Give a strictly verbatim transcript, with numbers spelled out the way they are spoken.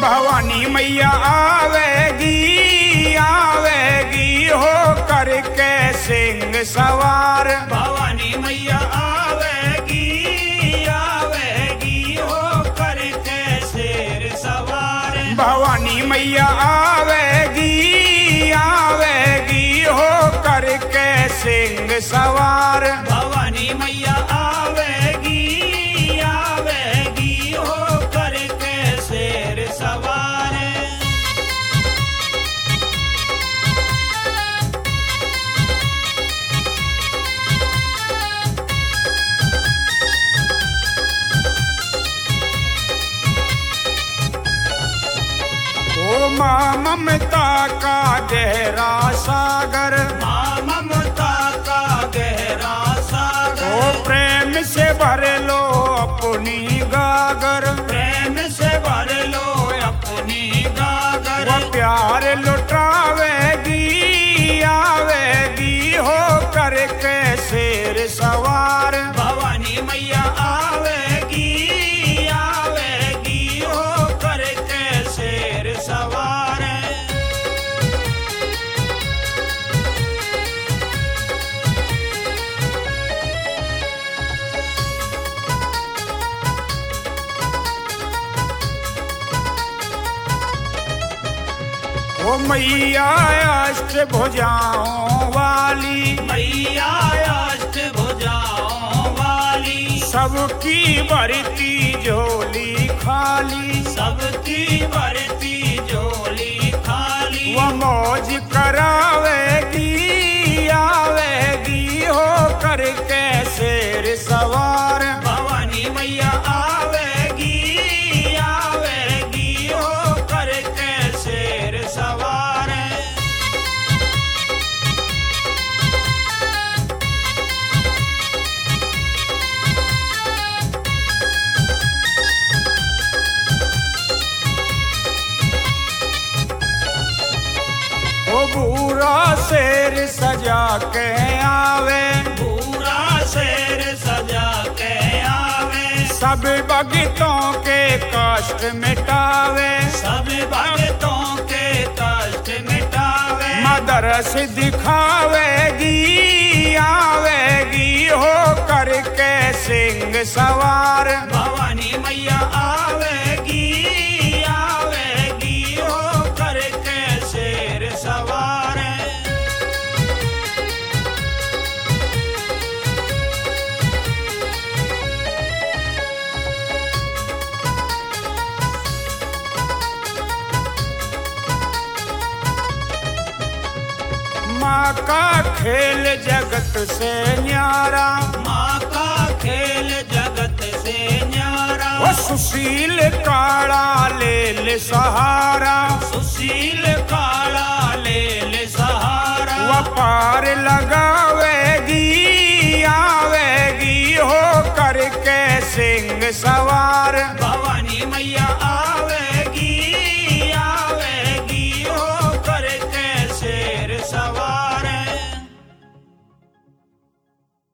भवानी मैया आवेगी आवेगी हो करके सिंह सवार। भवानी मैया आवेगी आवेगी हो करके शेर सवार। भवानी मैया आवेगी आवेगी हो करके सिंह सवार। भवानी मैया आवेगी आवेगी हो करके शेर सवार। ओ माँ ममता का गहरा सागर। माँ ममता का गहरा सागर। ओ प्रेम से भर लो अपनी गागर। प्रेम से भर लो अपनी गागर। वो प्यार लुटावेगी आवेगी हो करके शेर सवार। भवानी मैया आवेगी आवेगी हो करके शेर सवार। ओ मैया अष्टभुजाओं वाली। मैया अष्टभुजाओं वाली। सबकी भरती झोली खाली। सबकी भरती झोली खाली। वो मौज करावेगी आवेगी हो करके शेर सवार। भवानी मैया आवेगी आवेगी हो करके शेर सवार। ओ बूढ़ा शेर सजा के आवे। पूरा शेर सजा के आवे। सब भक्तों के कष्ट मिटावे। सब भक्तों के कष्ट मिटावे। मदरस दिखावेगी आवेगी हो करके सिंह सवार। भवानी मैया आवेगी आवेगी हो करके शेर सवार। माँ का खेल जगत से न्यारा। माँ का खेल जगत से न्यारा। वो सुशील काड़ा ले ले सहारा। सुशील काला ले ले सहारा। वो पार लगावेगी आवेगी हो करके सिंह सवार। भवानी मैया